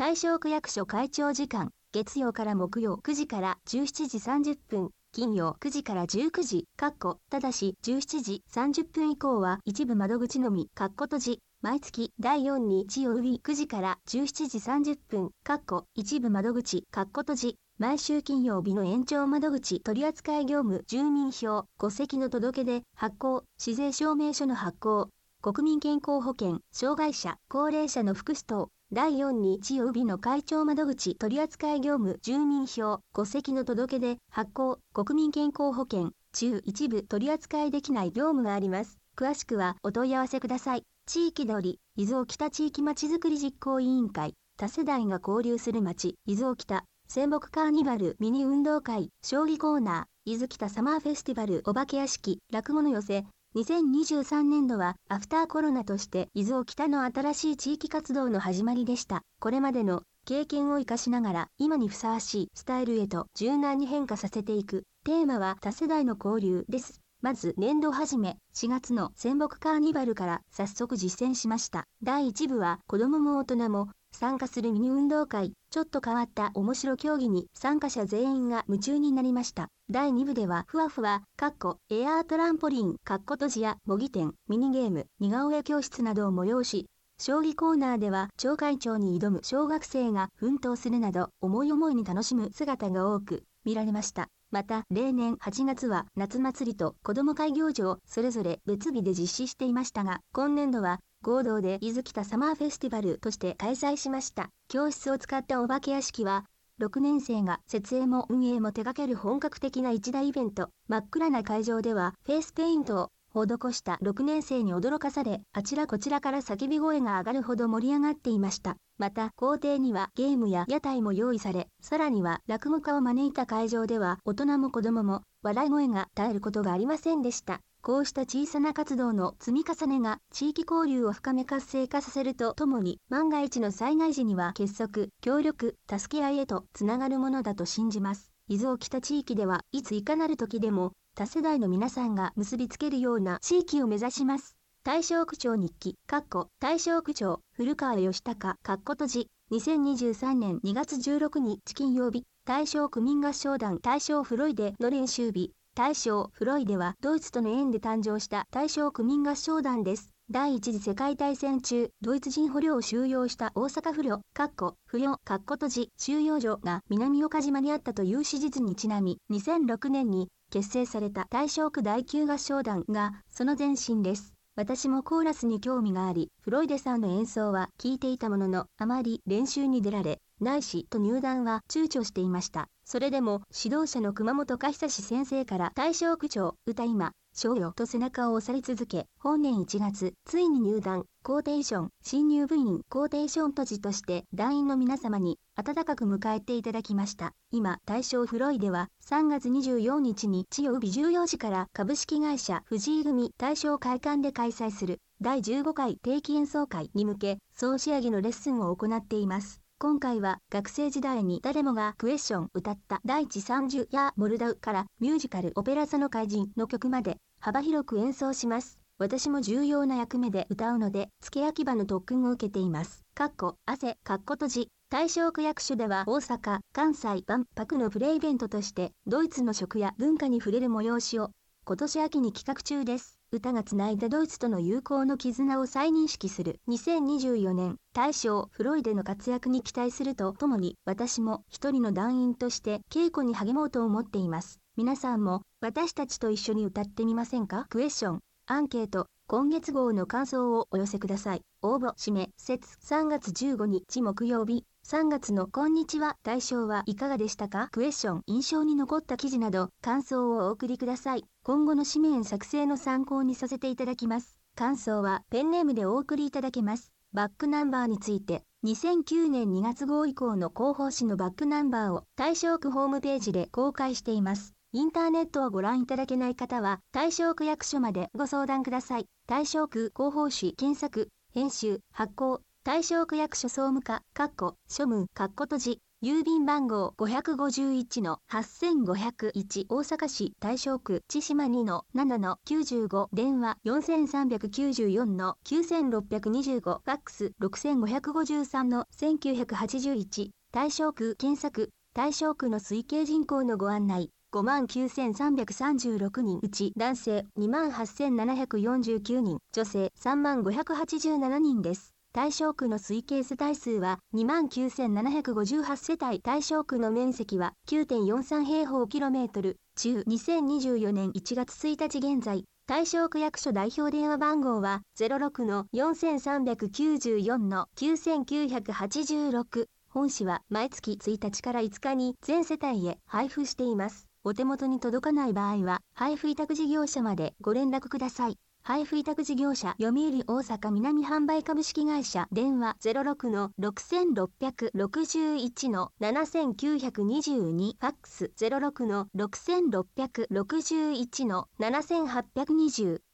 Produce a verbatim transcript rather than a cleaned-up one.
大正区役所開庁時間、月曜から木曜くじからじゅうしちじさんじゅっぷん、金曜くじからじゅうくじ、かっこただしじゅうしちじさんじゅっぷん以降は一部窓口のみ、かっこ閉じ。毎月だいよん日曜日くじからじゅうしちじさんじゅっぷん、かっこ一部窓口、かっこ閉じ。毎週金曜日の延長窓口取扱業務住民票、戸籍の届け出、発行、市税証明書の発行、国民健康保険、障害者、高齢者の福祉等、だいよん日曜日の開庁窓口取扱業務住民票、戸籍の届け出、発行、国民健康保険、中一部取扱いできない業務があります。詳しくはお問い合わせください。地域通り、伊豆北地域まちづくり実行委員会、多世代が交流する街、伊豆北。仙北カーニバルミニ運動会、将棋コーナー、伊豆北サマーフェスティバルお化け屋敷、落語の寄せ、にせんにじゅうさんねんどはアフターコロナとして伊豆北の新しい地域活動の始まりでした。これまでの経験を生かしながら今にふさわしいスタイルへと柔軟に変化させていく。テーマは多世代の交流です。まず年度始めしがつの仙北カーニバルから早速実践しました。だいいち部は子供も大人も参加するミニ運動会、ちょっと変わった面白競技に参加者全員が夢中になりました。だいに部ではふわふわ、かっこエアートランポリン、かっこ閉じや模擬店、ミニゲーム、似顔絵教室などを催し、将棋コーナーでは町会長に挑む小学生が奮闘するなど思い思いに楽しむ姿が多く見られました。また例年はちがつは夏祭りと子ども会行事をそれぞれ別日で実施していましたが、今年度は合同で伊豆北サマーフェスティバルとして開催しました。教室を使ったお化け屋敷はろくねん生が設営も運営も手掛ける本格的な一大イベント。真っ暗な会場ではフェイスペイントを施したろくねん生に驚かされ、あちらこちらから叫び声が上がるほど盛り上がっていました。また校庭にはゲームや屋台も用意され、さらには落語家を招いた会場では大人も子供も笑い声が絶えることがありませんでした。こうした小さな活動の積み重ねが地域交流を深め活性化させるとともに、万が一の災害時には結束、協力、助け合いへとつながるものだと信じます。伊豆北地域ではいついかなる時でも多世代の皆さんが結びつけるような地域を目指します。大正区長日記、かっこ大正区長、古川義孝、かっこ閉じ、にせんにじゅうさんねんにがつじゅうろくにち金曜日、大正区民合唱団大正フロイデの練習日。大正フロイデはドイツとの縁で誕生した大正区民合唱団です。第一次世界大戦中、ドイツ人捕虜を収容した大阪不慮、かっこ不慮、かっこ閉じ、収容所が南岡島にあったという史実にちなみ、にせんろくねんに結成された大正区第九合唱団がその前身です。私もコーラスに興味があり、フロイデさんの演奏は聞いていたものの、あまり練習に出られないしと入団は躊躇していました。それでも指導者の熊本嘉久先生から大正区長、歌今、賞よと背中を押され続け、本年いちがつ、ついに入団、コーテーション、新入部員、コーテーション都知として団員の皆様に温かく迎えていただきました。今、大正フロイデはさんがつにじゅうよっかに日曜日じゅうよじから株式会社藤井組大正会館で開催するだいじゅうごかい定期演奏会に向け総仕上げのレッスンを行っています。今回は学生時代に誰もがクエスチョン歌った大地三十やモルダウからミュージカルオペラ座の怪人の曲まで幅広く演奏します。私も重要な役目で歌うので付け焼き場の特訓を受けています。かっこ汗かっこ閉じ。大正区役所では大阪・関西万博のプレイベントとしてドイツの食や文化に触れる催しを今年秋に企画中です。歌がつないだドイツとの友好の絆を再認識するにせんにじゅうよねん大正フロイデの活躍に期待するとともに、私も一人の団員として稽古に励もうと思っています。皆さんも私たちと一緒に歌ってみませんか？クエスチョン、アンケート、今月号の感想をお寄せください。応募締め節さんがつじゅうごにち木曜日。さんがつのこんにちは大正はいかがでしたか？クエスチョン、印象に残った記事など感想をお送りください。今後の紙面作成の参考にさせていただきます。感想はペンネームでお送りいただけます。バックナンバーについてにせんきゅうねんにがつ号以降の広報誌のバックナンバーを大正区ホームページで公開しています。インターネットをご覧いただけない方は大正区役所までご相談ください。大正区広報誌検索、編集、発行、大正区役所総務課、かっこ庶務、かっこ閉じ。 郵便番号 ごーごいちのはちごゼロいち 大阪市大正区千島 にのななのきゅうご 電話 よんさんきゅうよんのきゅうろくにご ファックス ろくごごさんのせんきゅうひゃくはちじゅういち大正区検索大正区の推計人口のご案内ごまんきゅうせんさんびゃくさんじゅうろくにんうち男性にまんはっせんななひゃくよんじゅうきゅうにん女性さんまんごひゃくはちじゅうななにんです。大正区の推計世帯数は にまんきゅうせんななひゃくごじゅうはち 世帯大正区の面積は きゅうてんよんさん 平方キロメートル中にせんにじゅうよねんいちがつついたち現在大正区役所代表電話番号は ゼロろくのよんさんきゅうよんのきゅうきゅうはちろく本市は毎月ついたちからいつかに全世帯へ配布しています。お手元に届かない場合は配布委託事業者までご連絡ください。配布委託事業者読売大阪南販売株式会社電話 ゼロろくのろくろっろくいちのななきゅうににファックス ゼロろくのろくろっろくいちのななはっぴゃくにじゅう